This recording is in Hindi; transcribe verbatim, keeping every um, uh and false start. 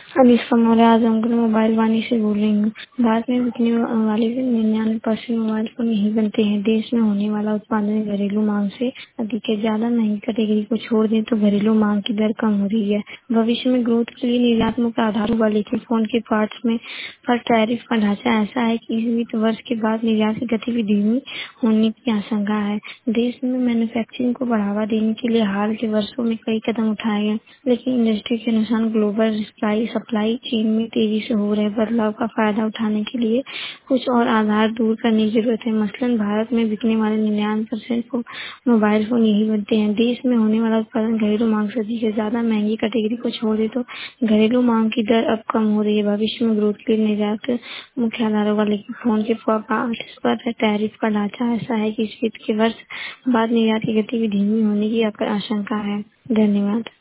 अनुष्का मौर्य आजमगढ़ मोबाइल वाणी से बोल रही हूँ। भारत में बिकने वाले निन्यानवे परसेंट मोबाइल फोन यही बनते हैं। देश में होने वाला उत्पादन घरेलू मांग से अधिक है। ज्यादा महंगी कैटेगरी को छोड़ दें तो घरेलू मांग की दर कम हो रही है। भविष्य में ग्रोथ के लिए निर्यात्मक आधार हुआ, लेकिन फोन के पार्ट्स में पर टैरिफ का ढांचा ऐसा है कि इस वित्त वर्ष के बाद निर्यात की गतिविधि धीमी होने की आशंका है। देश में मैन्युफैक्चरिंग को बढ़ावा देने के लिए हाल के वर्षों में कई कदम उठाए गए, लेकिन इंडस्ट्री के अनुसार ग्लोबल सप्लाई सप्लाई चेन में तेजी से हो रहे बदलाव का फायदा उठाने के लिए कुछ और आधार दूर करने की जरूरत है। मसलन भारत में बिकने वाले निन्यानवे परसेंट मोबाइल फोन यही बनते हैं। देश में होने वाला उत्पादन घरेलू मांग से अधिक है। ज्यादा महंगी कैटेगरी को छोड़ दे तो घरेलू मांग की दर अब कम हो रही है। भविष्य में ग्रोथ के लिए निर्यात मुख्य आधार होगा, लेकिन फोन के पार्ट्स पर टैरिफ का ढांचा ऐसा है कि इस वित्त के वर्ष बाद निर्यात की गति भी धीमी होने की आशंका है। धन्यवाद।